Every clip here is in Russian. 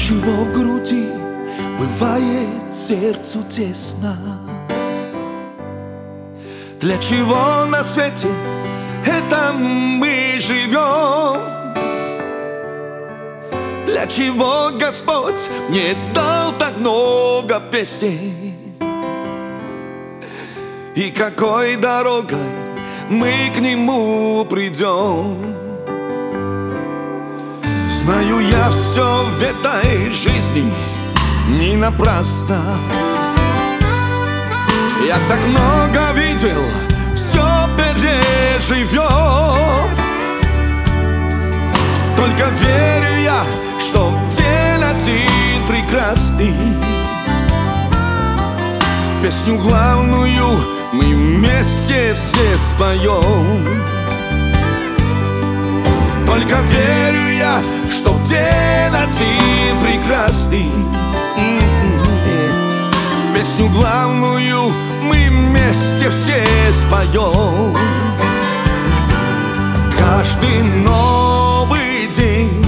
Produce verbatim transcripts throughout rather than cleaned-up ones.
чего в груди бывает сердцу тесно? Для чего на свете это мы живем? Для чего Господь мне дал так много песен? И какой дорогой мы к Нему придем? Знаю я, все в этой жизни не напрасно. Я так много видел, все переживем. Только верю я, что день один прекрасный. Песню главную мы вместе все споем. Только верю я, что день один прекрасный. Песню главную мы вместе все споем. Каждый новый день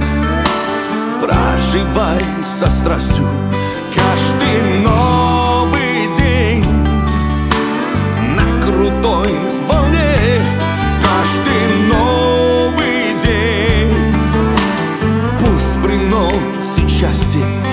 проживай со страстью. Каждый новый день на крутой волне. Каждый новый день пусть приносит счастье.